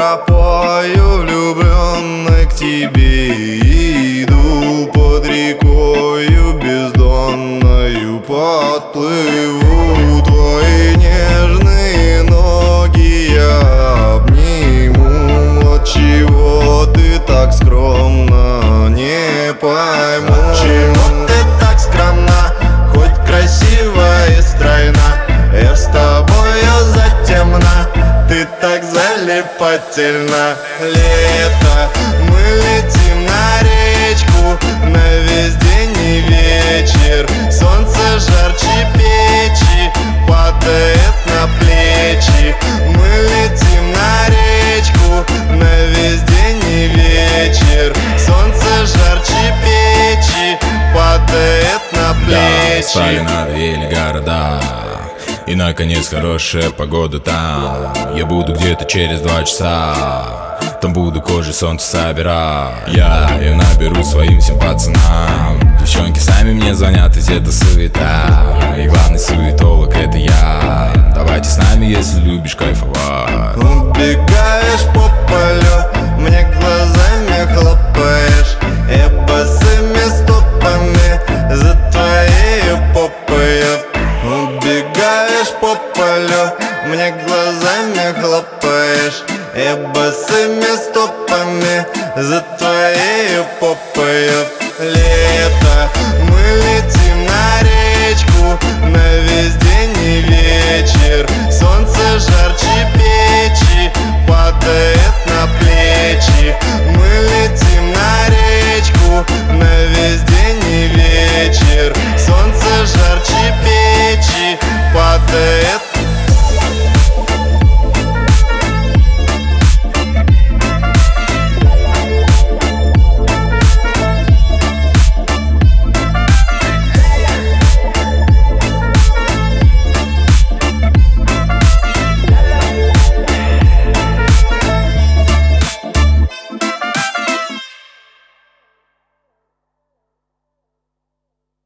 тропою влюбленной к тебе иду, под рекою бездонною подплыву. Твои нежные ноги я обниму. Отчего ты так скромна, не пойму. Отчего ты так скромна, хоть красива и стройна? Я с тобою затемна, ты так залипательна. Лето, мы летим на речку, на весь день и вечер. Солнце жарче печи, падает на плечи. Мы летим на речку, на весь день и вечер. Солнце жарче печи, падает на плечи. Стали надоели города, и наконец хорошая погода там. Я буду где-то через 2 часа, там буду кожей солнце собирать. Я ее наберу своим всем пацанам. Девчонки сами мне звонят, ведь это суета, и главный суетолог это я. Давайте с нами, если любишь кайфовать. Убегаешь по полю, мне глазами хлопаешь, я босыми стопами за твоей попой. Убегаешь по полю, мне глазами хлопаешь, я босыми стопами за твоей попой. Лето, мы летим на речку, на весь день и вечер. Солнце жарче печи, падает на плечи. Мы летим на